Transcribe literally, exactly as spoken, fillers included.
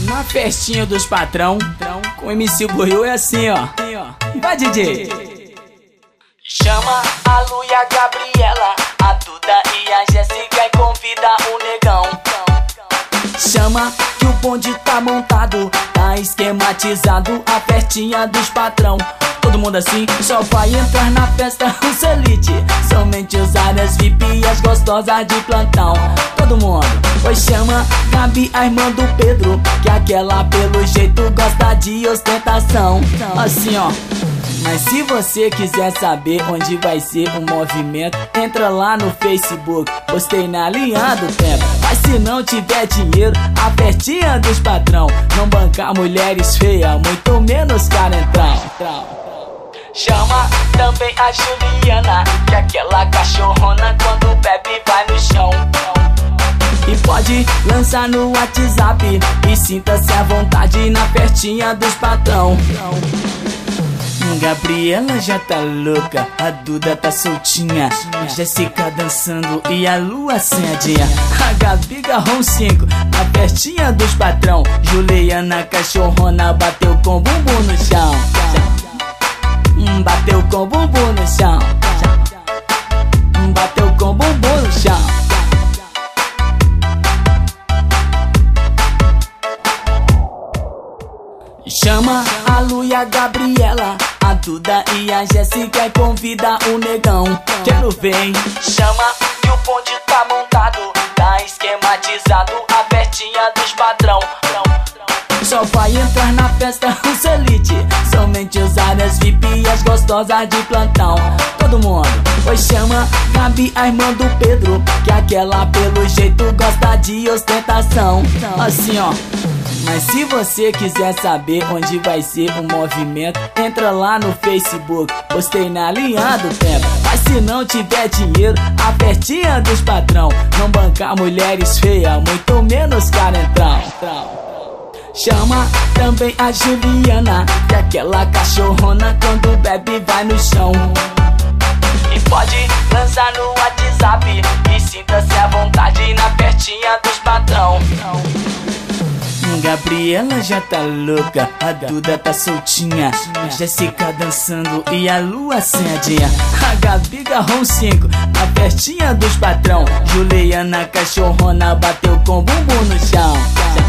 Na festinha dos patrão, com M C Goiô é assim, ó. Vai, D J. Chama a Lu e a Gabriela, a Duda e a Jéssica e convida o negão. Chama que o bonde tá montado, tá esquematizado a festinha dos patrão. Todo mundo assim, só vai entrar na festa os elite, somente os áreas V I P e as gostosas de plantão. Todo mundo, pois chama Gabi, a irmã do Pedro, que aquela pelo jeito gosta de ostentação. Assim ó. Mas se você quiser saber onde vai ser o movimento, entra lá no Facebook, postei na linha do tempo. Mas se não tiver dinheiro, a festinha dos patrão, não bancar mulheres feias, muito menos carentrão. Chama também a Juliana, que aquela cachorrona quando bebe vai no chão. E pode lançar no WhatsApp e sinta-se à vontade na festinha dos patrão. Gabriela já tá louca, a Duda tá soltinha, a Jéssica dançando e a Lu acendinha. A Gabi garrou cinco, a festinha dos patrão. Juliana cachorrona bateu com bumbum no chão. Bateu com bumbum no chão. Bateu com bumbum no chão. Chama a Lu e a Gabriela, a Duda e a Jéssica e convida o negão. Quero ver, hein? Chama que o bonde tá montado, tá esquematizado a festinha dos patrão. Só vai entrar na festa os elite, somente os áreas V I P e as gostosas de plantão. Todo mundo, pois chama Gabi, a irmã do Pedro, que aquela pelo jeito gosta de ostentação. Assim ó. Mas se você quiser saber onde vai ser o movimento, entra lá no Facebook, postei na linha do tempo. Mas se não tiver dinheiro, a festinha dos patrão, não bancar mulheres feias, muito menos carentrão. Chama também a Juliana, que aquela cachorrona quando bebe vai no chão. E pode lançar no WhatsApp e sinta-se à vontade na festinha dos patrão. Gabriela já tá louca, a Duda tá soltinha, a Jéssica dançando e a Lu acendinha. A Gabi garrou cinco, a festinha dos patrão. Juliana cachorrona bateu com bumbum no chão.